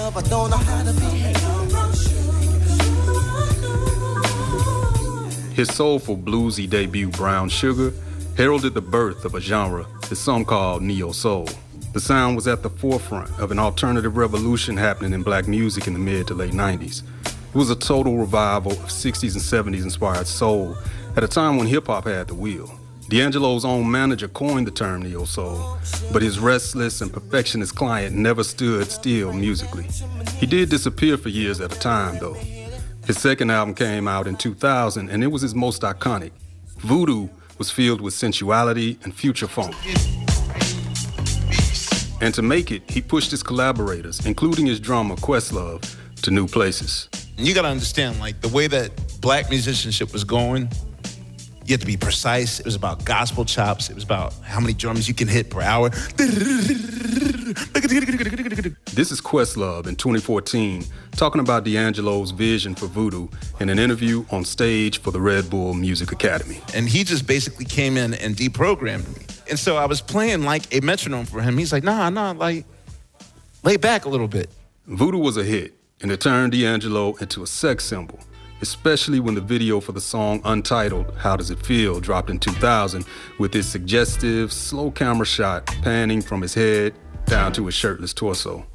His soulful bluesy debut, Brown Sugar, heralded the birth of a genre that some call neo-soul. The sound was at the forefront of an alternative revolution happening in black music in the mid to late 90s. It was a total revival of 60s and 70s inspired soul at a time when hip-hop had the wheel. D'Angelo's own manager coined the term neo-soul, but his restless and perfectionist client never stood still musically. He did disappear for years at a time, though. His second album came out in 2000, and it was his most iconic. Voodoo was filled with sensuality and future funk. And to make it, he pushed his collaborators, including his drummer, Questlove, to new places. You gotta understand, like, the way that black musicianship was going, you had to be precise. It was about gospel chops. It was about how many drums you can hit per hour. This is Questlove in 2014, talking about D'Angelo's vision for voodoo in an interview on stage for the Red Bull Music Academy. And he just basically came in and deprogrammed me. And so I was playing like a metronome for him. He's like, nah, like, lay back a little bit. Voodoo was a hit, and it turned D'Angelo into a sex symbol, especially when the video for the song Untitled, How Does It Feel, dropped in 2000 with its suggestive, slow camera shot panning from his head down to his shirtless torso.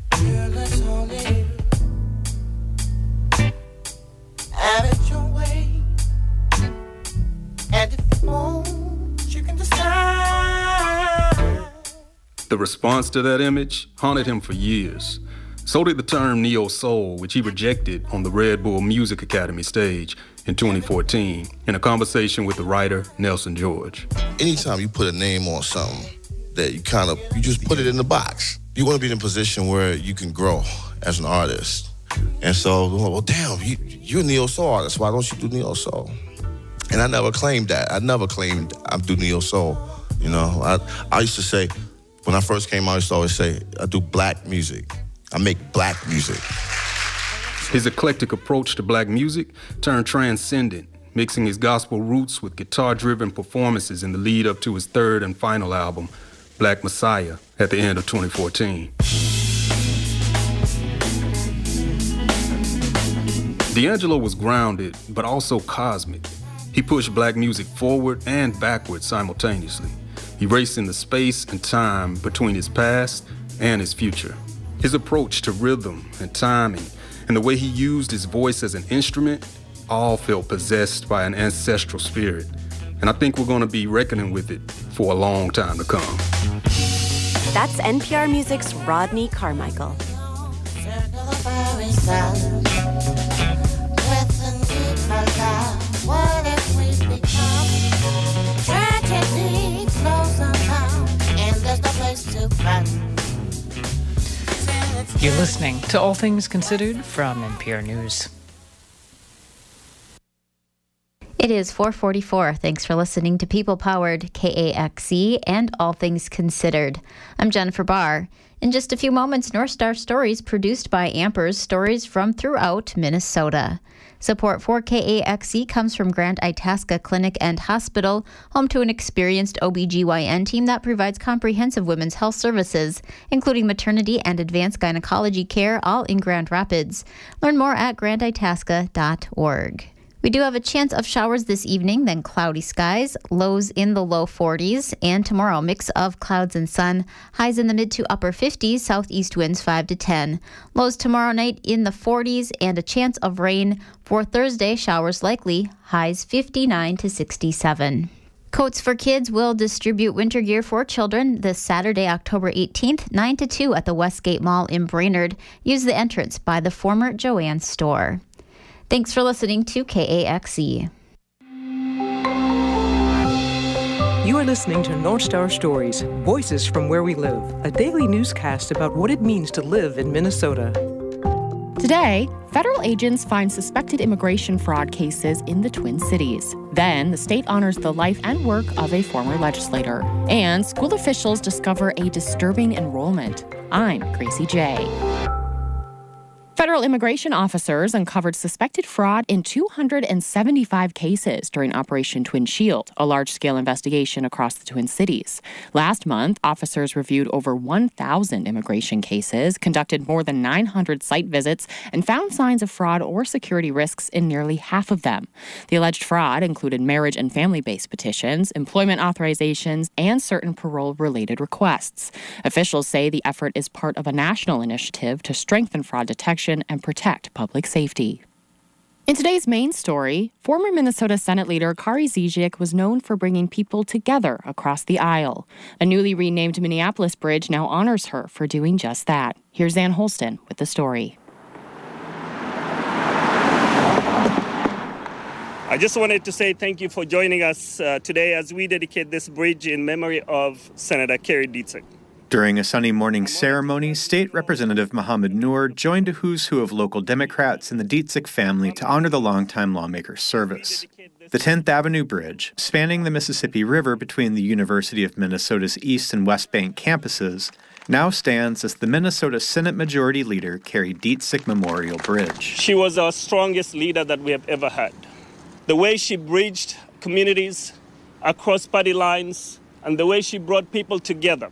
The response to that image haunted him for years. So did the term neo-soul, which he rejected on the Red Bull Music Academy stage in 2014 in a conversation with the writer Nelson George. Anytime you put a name on something that you just put it in the box. You want to be in a position where you can grow as an artist. And so, well, damn, you're a neo-soul artist. Why don't you do neo-soul? And I never claimed that. I never claimed I do neo-soul. You know, I used to say, when I first came out, I used to always say, I do black music. I make black music. His eclectic approach to black music turned transcendent, mixing his gospel roots with guitar-driven performances in the lead up to his third and final album, Black Messiah, at the end of 2014. D'Angelo was grounded, but also cosmic. He pushed black music forward and backward simultaneously, erasing the space and time between his past and his future. His approach to rhythm and timing and the way he used his voice as an instrument all felt possessed by an ancestral spirit. And I think we're going to be reckoning with it for a long time to come. That's NPR Music's Rodney Carmichael. You're listening to All Things Considered from NPR News. It is 4:44. Thanks for listening to People-Powered KAXE and All Things Considered. I'm Jennifer Barr. In just a few moments, North Star Stories produced by Ampers, stories from throughout Minnesota. Support for KAXE comes from Grand Itasca Clinic and Hospital, home to an experienced OBGYN team that provides comprehensive women's health services, including maternity and advanced gynecology care, all in Grand Rapids. Learn more at granditasca.org. We do have a chance of showers this evening, then cloudy skies, lows in the low 40s, and tomorrow, mix of clouds and sun, highs in the mid to upper 50s, southeast winds 5 to 10. Lows tomorrow night in the 40s and a chance of rain. For Thursday, showers likely, highs 59 to 67. Coats for Kids will distribute winter gear for children this Saturday, October 18th, 9 to 2 at the Westgate Mall in Brainerd. Use the entrance by the former Joann's store. Thanks for listening to KAXE. You are listening to North Star Stories, Voices from Where We Live, a daily newscast about what it means to live in Minnesota. Today, federal agents find suspected immigration fraud cases in the Twin Cities. Then, the state honors the life and work of a former legislator. And school officials discover a disturbing enrollment. I'm Gracie J. Federal immigration officers uncovered suspected fraud in 275 cases during Operation Twin Shield, a large-scale investigation across the Twin Cities. Last month, officers reviewed over 1,000 immigration cases, conducted more than 900 site visits, and found signs of fraud or security risks in nearly half of them. The alleged fraud included marriage and family-based petitions, employment authorizations, and certain parole-related requests. Officials say the effort is part of a national initiative to strengthen fraud detection and protect public safety. In today's main story, former Minnesota Senate leader Kari Zizic was known for bringing people together across the aisle. A newly renamed Minneapolis bridge now honors her for doing just that. Here's Ann Holston with the story. I just wanted to say thank you for joining us today as we dedicate this bridge in memory of Senator Kari Dziedzic. During a Sunday morning ceremony, State Representative Mohammed Noor joined a who's who of local Democrats and the Dziedzic family to honor the longtime lawmaker's service. The 10th Avenue Bridge, spanning the Mississippi River between the University of Minnesota's East and West Bank campuses, now stands as the Minnesota Senate Majority Leader Kari Dziedzic Memorial Bridge. She was our strongest leader that we have ever had. The way she bridged communities across party lines and the way she brought people together.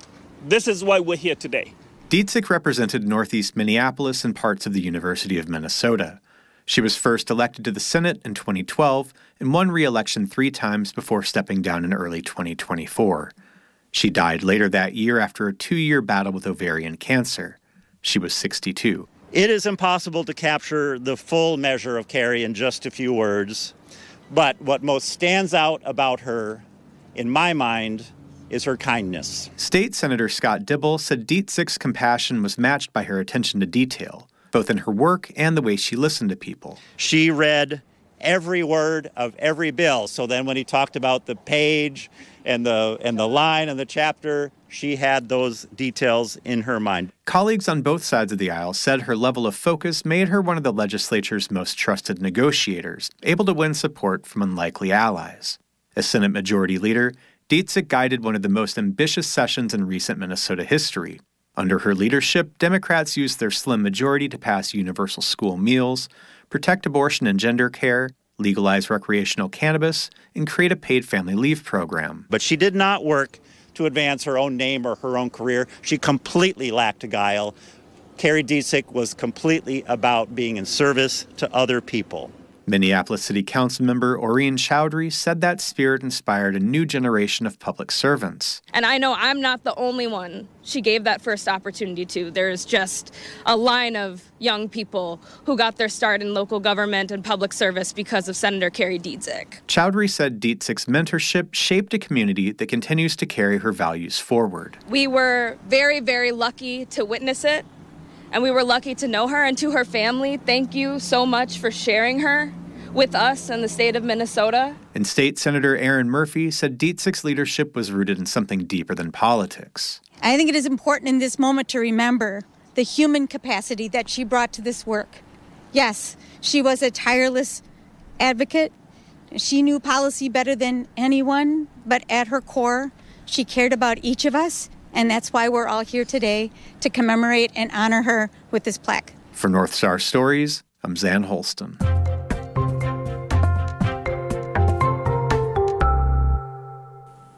This is why we're here today. Dziedzic represented Northeast Minneapolis and parts of the University of Minnesota. She was first elected to the Senate in 2012 and won re-election 3 times before stepping down in early 2024. She died later that year after a 2-year battle with ovarian cancer. She was 62. It is impossible to capture the full measure of Kari in just a few words, but what most stands out about her, in my mind, is her kindness. State Senator Scott Dibble said Dziedzic's compassion was matched by her attention to detail, both in her work and the way she listened to people. She read every word of every bill. So then when he talked about the page and the line and the chapter, she had those details in her mind. Colleagues on both sides of the aisle said her level of focus made her one of the legislature's most trusted negotiators, able to win support from unlikely allies. As Senate Majority Leader, Dziedzic guided one of the most ambitious sessions in recent Minnesota history. Under her leadership, Democrats used their slim majority to pass universal school meals, protect abortion and gender care, legalize recreational cannabis, and create a paid family leave program. But she did not work to advance her own name or her own career. She completely lacked guile. Kari Dziedzic was completely about being in service to other people. Minneapolis City Council member Oreen Chowdhury said that spirit inspired a new generation of public servants. And I know I'm not the only one she gave that first opportunity to. There's just a line of young people who got their start in local government and public service because of Senator Kari Dziedzic. Chowdhury said Dziedzic's mentorship shaped a community that continues to carry her values forward. We were very, very lucky to witness it. And we were lucky to know her. And to her family, thank you so much for sharing her with us and the state of Minnesota. And State Senator Erin Murphy said Dziedzic's leadership was rooted in something deeper than politics. I think it is important in this moment to remember the human capacity that she brought to this work. Yes, she was a tireless advocate. She knew policy better than anyone, but at her core, she cared about each of us. And that's why we're all here today, to commemorate and honor her with this plaque. For North Star Stories, I'm Zan Holston. You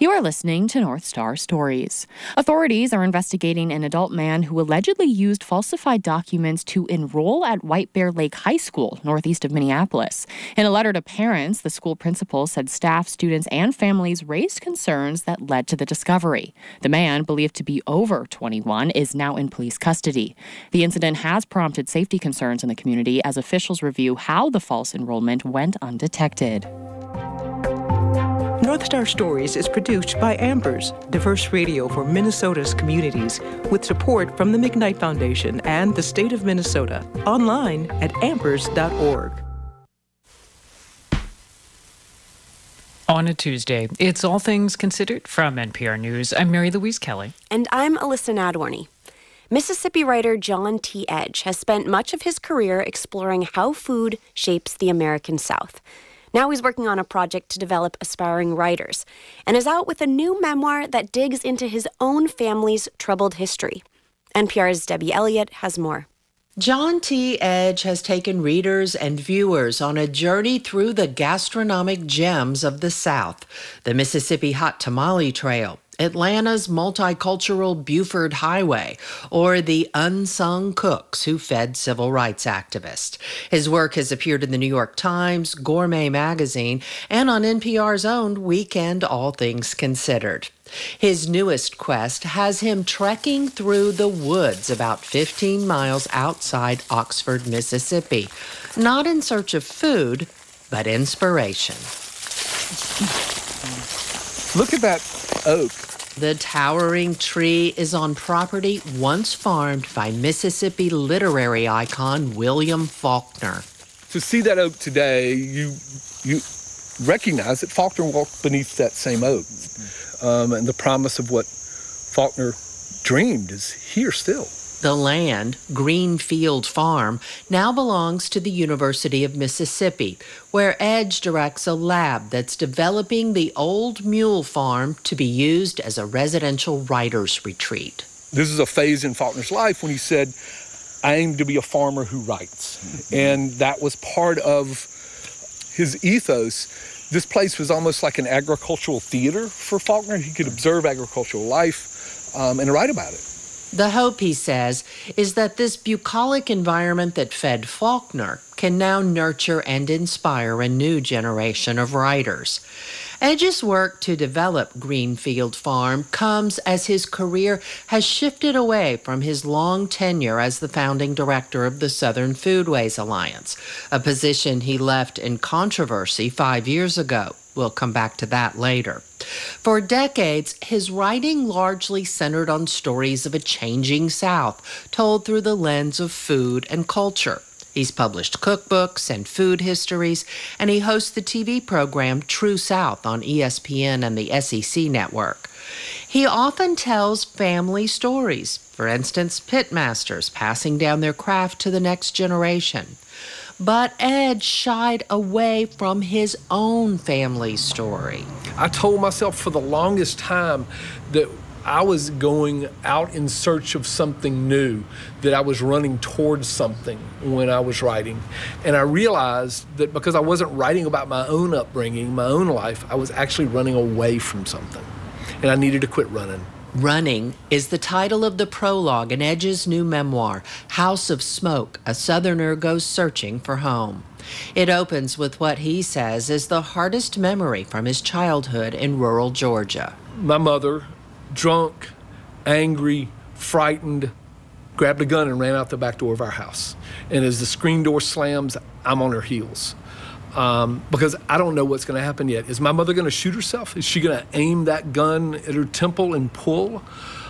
You are listening to North Star Stories. Authorities are investigating an adult man who allegedly used falsified documents to enroll at White Bear Lake High School, northeast of Minneapolis. In a letter to parents, the school principal said staff, students, and families raised concerns that led to the discovery. The man, believed to be over 21, is now in police custody. The incident has prompted safety concerns in the community as officials review how the false enrollment went undetected. North Star Stories is produced by Ambers, diverse radio for Minnesota's communities, with support from the McKnight Foundation and the state of Minnesota. Online at ambers.org. On a Tuesday, it's All Things Considered from NPR News. I'm Mary Louise Kelly. And I'm Alyssa Nadworny. Mississippi writer John T. Edge has spent much of his career exploring how food shapes the American South. Now he's working on a project to develop aspiring writers and is out with a new memoir that digs into his own family's troubled history. NPR's Debbie Elliott has more. John T. Edge has taken readers and viewers on a journey through the gastronomic gems of the South, the Mississippi Hot Tamale Trail, Atlanta's multicultural Buford Highway, or the unsung cooks who fed civil rights activists. His work has appeared in the New York Times, Gourmet Magazine, and on NPR's own Weekend All Things Considered. His newest quest has him trekking through the woods about 15 miles outside Oxford, Mississippi, not in search of food, but inspiration. Look at that oak. The towering tree is on property once farmed by Mississippi literary icon William Faulkner. To see that oak today, you recognize that Faulkner walked beneath that same oak. And the promise of what Faulkner dreamed is here still. The land, Greenfield Farm, now belongs to the University of Mississippi, where Edge directs a lab that's developing the old mule farm to be used as a residential writer's retreat. This is a phase in Faulkner's life when he said, I aim to be a farmer who writes. And that was part of his ethos. This place was almost like an agricultural theater for Faulkner. He could observe agricultural life and write about it. The hope, he says, is that this bucolic environment that fed Faulkner can now nurture and inspire a new generation of writers. Edge's work to develop Greenfield Farm comes as his career has shifted away from his long tenure as the founding director of the Southern Foodways Alliance, a position he left in controversy 5 years ago. We'll come back to that later. For decades, his writing largely centered on stories of a changing South, told through the lens of food and culture. He's published cookbooks and food histories, and he hosts the TV program True South on ESPN and the SEC network. He often tells family stories, for instance, pitmasters passing down their craft to the next generation. But Ed shied away from his own family story. I told myself for the longest time that I was going out in search of something new, that I was running towards something when I was writing. And I realized that because I wasn't writing about my own upbringing, my own life, I was actually running away from something. And I needed to quit running. Running is the title of the prologue in Edge's new memoir, House of Smoke, A Southerner Goes Searching for Home. It opens with what he says is the hardest memory from his childhood in rural Georgia. My mother, drunk, angry, frightened, grabbed a gun and ran out the back door of our house. And as the screen door slams, I'm on her heels. Because I don't know what's going to happen yet. Is my mother going to shoot herself? Is she going to aim that gun at her temple and pull?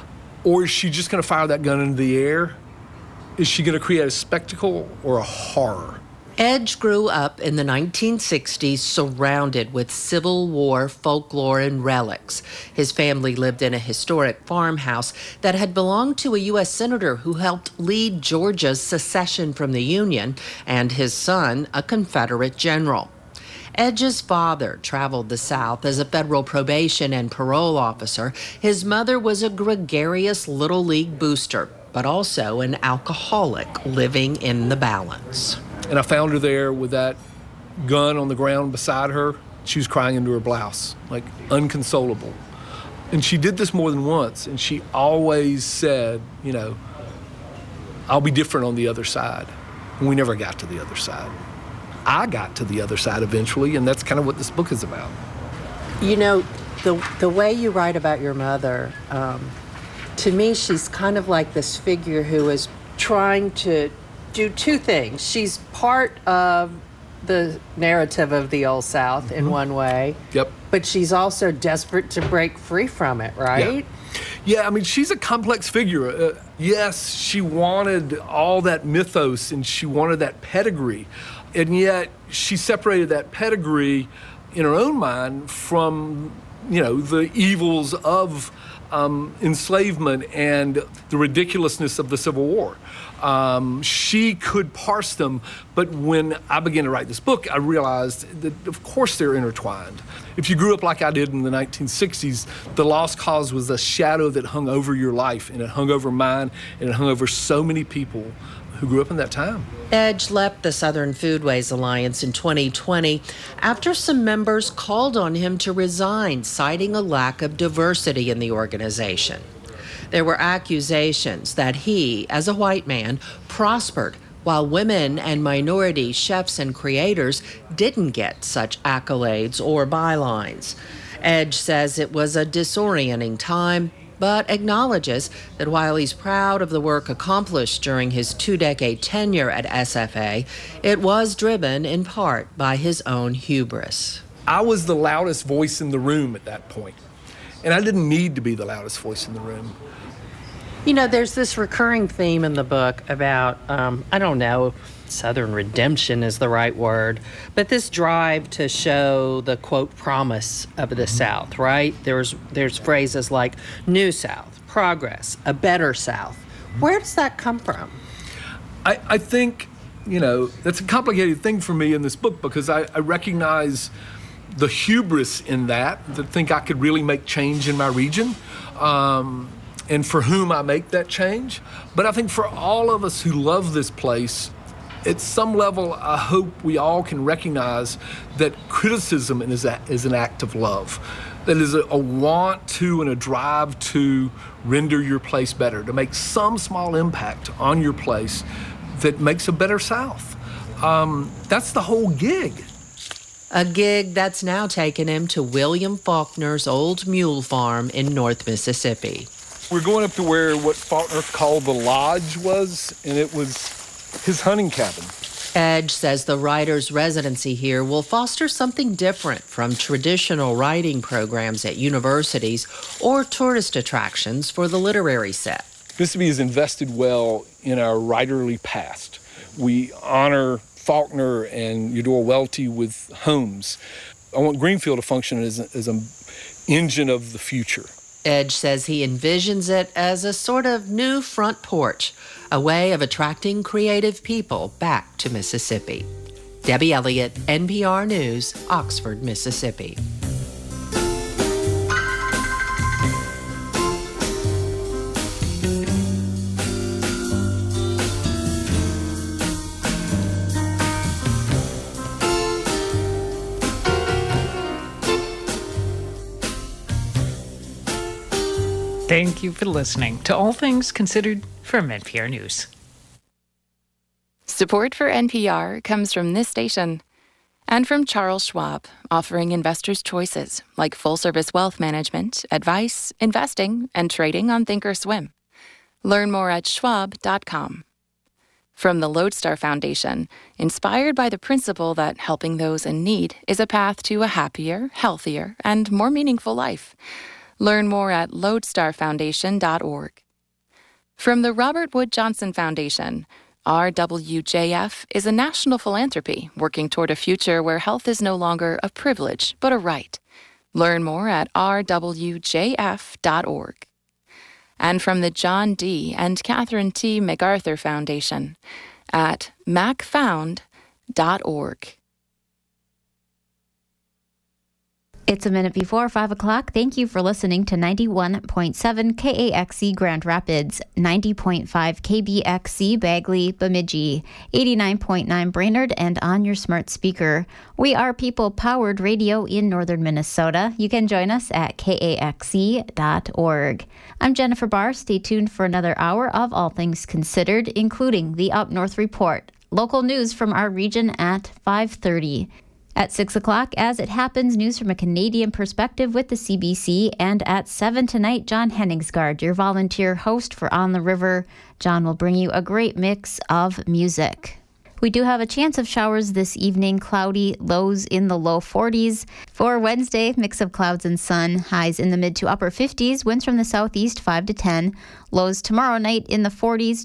Or is she just going to fire that gun into the air? Is she going to create a spectacle or a horror? Edge grew up in the 1960s surrounded with Civil War folklore and relics. His family lived in a historic farmhouse that had belonged to a U.S. senator who helped lead Georgia's secession from the Union, and his son, a Confederate general. Edge's father traveled the South as a federal probation and parole officer. His mother was a gregarious Little League booster, but also an alcoholic living in the balance. And I found her there with that gun on the ground beside her. She was crying into her blouse, like unconsolable. And she did this more than once, and she always said, you know, I'll be different on the other side. And we never got to the other side. I got to the other side eventually, and that's kind of what this book is about. You know, the way you write about your mother, to me, she's kind of like this figure who is trying to do two things. She's part of the narrative of the Old South in one way. Yep. But she's also desperate to break free from it, right? Yeah, I mean, she's a complex figure. Yes, she wanted all that mythos and she wanted that pedigree. And yet she separated that pedigree in her own mind from, you know, the evils of enslavement and the ridiculousness of the Civil War. She could parse them, but when I began to write this book, I realized that, of course, they're intertwined. If you grew up like I did in the 1960s, the lost cause was a shadow that hung over your life, and it hung over mine, and it hung over so many people who grew up in that time. Edge left the Southern Foodways Alliance in 2020 after some members called on him to resign, citing a lack of diversity in the organization. There were accusations that he, as a white man, prospered while women and minority chefs and creators didn't get such accolades or bylines. Edge says it was a disorienting time, but acknowledges that while he's proud of the work accomplished during his 2-decade tenure at SFA, it was driven in part by his own hubris. I was the loudest voice in the room at that point, and I didn't need to be the loudest voice in the room. You know, there's this recurring theme in the book about, I don't know, Southern redemption is the right word, but this drive to show the, quote, promise of the South, right? There's phrases like New South, progress, a better South. Where does that come from? I think, you know, that's a complicated thing for me in this book because I recognize the hubris in that think I could really make change in my region. And for whom I make that change. But I think for all of us who love this place, at some level, I hope we all can recognize that criticism is an act of love. That is a want to and a drive to render your place better, to make some small impact on your place that makes a better South. That's the whole gig. A gig that's now taken him to William Faulkner's old mule farm in North Mississippi. We're going up to where what Faulkner called the lodge was, and it was his hunting cabin. Edge says the writer's residency here will foster something different from traditional writing programs at universities or tourist attractions for the literary set. Mississippi has invested well in our writerly past. We honor Faulkner and Eudora Welty with homes. I want Greenfield to function as an engine of the future. Edge says he envisions it as a sort of new front porch, a way of attracting creative people back to Mississippi. Debbie Elliott, NPR News, Oxford, Mississippi. Thank you for listening to All Things Considered from NPR News. Support for NPR comes from this station and from Charles Schwab, offering investors choices like full-service wealth management, advice, investing, and trading on Thinkorswim. Learn more at schwab.com. From the Lodestar Foundation, inspired by the principle that helping those in need is a path to a happier, healthier, and more meaningful life. Learn more at lodestarfoundation.org. From the Robert Wood Johnson Foundation, RWJF is a national philanthropy working toward a future where health is no longer a privilege, but a right. Learn more at rwjf.org. And from the John D. and Catherine T. MacArthur Foundation at macfound.org. It's a minute before 5 o'clock. Thank you for listening to 91.7 KAXE Grand Rapids, 90.5 KBXC Bagley Bemidji, 89.9 Brainerd, and on your smart speaker. We are people-powered radio in northern Minnesota. You can join us at kaxe.org. I'm Jennifer Barr. Stay tuned for another hour of All Things Considered, including the Up North Report, local news from our region at 5:30. At 6 o'clock, As It Happens, news from a Canadian perspective with the CBC. And at 7 tonight, John Henningsgaard, your volunteer host for On the River. John will bring you a great mix of music. We do have a chance of showers this evening, cloudy, lows in the low 40s. For Wednesday, mix of clouds and sun, highs in the mid to upper 50s, winds from the southeast 5 to 10. Lows tomorrow night in the 40s